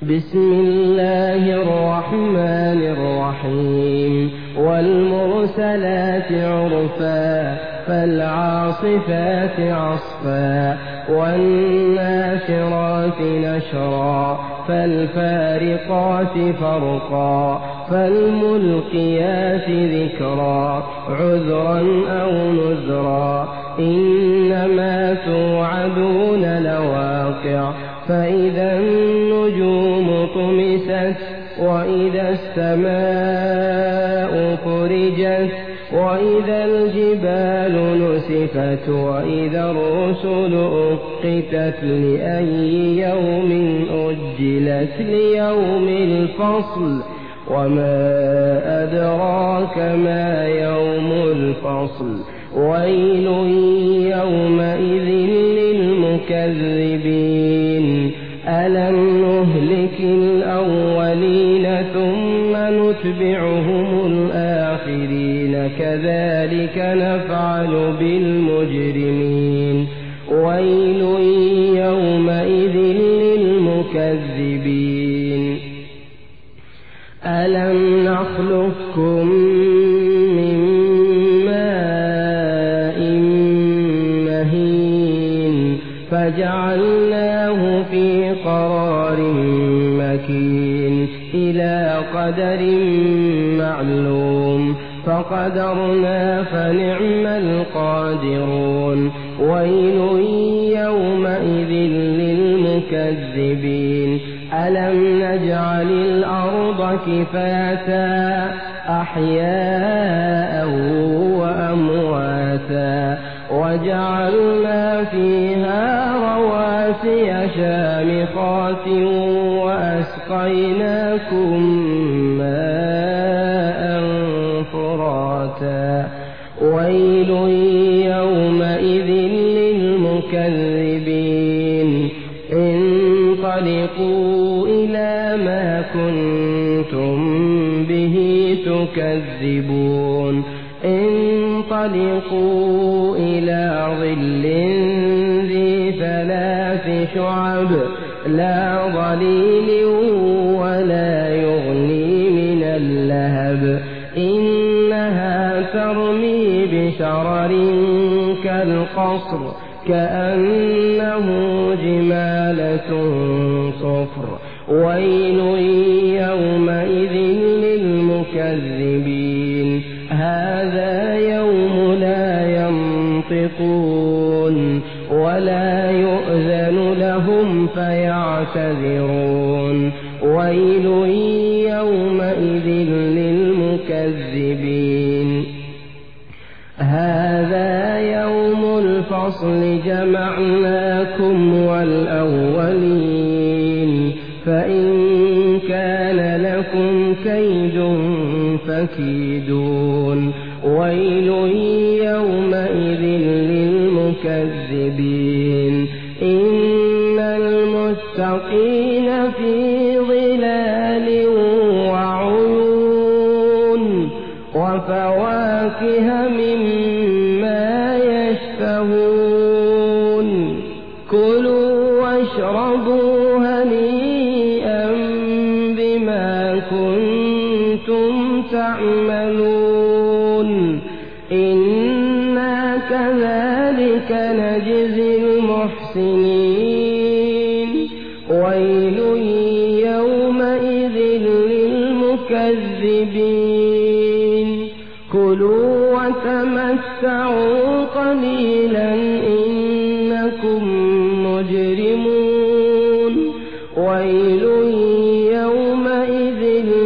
بسم الله الرحمن الرحيم والمرسلات عرفا فالعاصفات عصفا والناشرات نشرا فالفارقات فرقا فالملقيات ذكرا عذرا أو نذرا إنما توعدون لواقع فإذا النجوم طمست وإذا السماء فرجت وإذا الجبال نسفت وإذا الرسل أقتت لأي يوم أجلت ليوم الفصل وما أدراك ما يوم الفصل ويل يومئذ للمكذبين ألم نهلك الأولين ثم نتبعهم الآخرين كذلك نفعل بالمجرمين ويل يومئذ للمكذبين ألم نخلقكم من ماء مهين فجعلناه في قرار مكين إلى قدر معلوم فقدرنا فنعم القادرون ويل يومئذ للمكذبين ألم نجعل الأرض كفاتا أحياء وأمواتا وجعلنا فيها رواسي شامخات وأسقيناكم ماء فراتا ويل يومئذ للمكذبين انطلقوا إلى ما كنتم به تكذبون انطلقوا إلى ظل ذي ثلاث شعب لا ظليل ولا يغني من اللهب إنها ترمي بشرر كالقصر كأنه جمالة صفر ويل يومئذ للمكذبين هذا يوم لا ينطقون ولا يؤذن لهم فيعتذرون ويل يومئذ للمكذبين هذا يوم الفصل جمعناكم والأولين فإن كان لكم كيد فكيدون ويل يومئذ للمكذبين إن المتقين في ظلال وعيون وفواكه مما يشتهون كلوا واشربوا هنيئا بما كنتم تعملون إنا كذلك نجزي المحسنين ويل يومئذ للمكذبين كلوا وتمتعوا قليلا إنكم مجرمون ويل يومئذ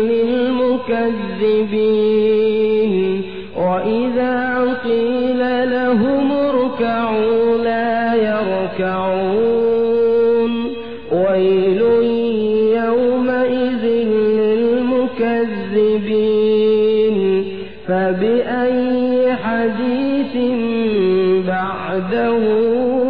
للمكذبين وإذا قيل لهم اركعوا لا يركعون ويل يومئذ للمكذبين فبأي حديث بعده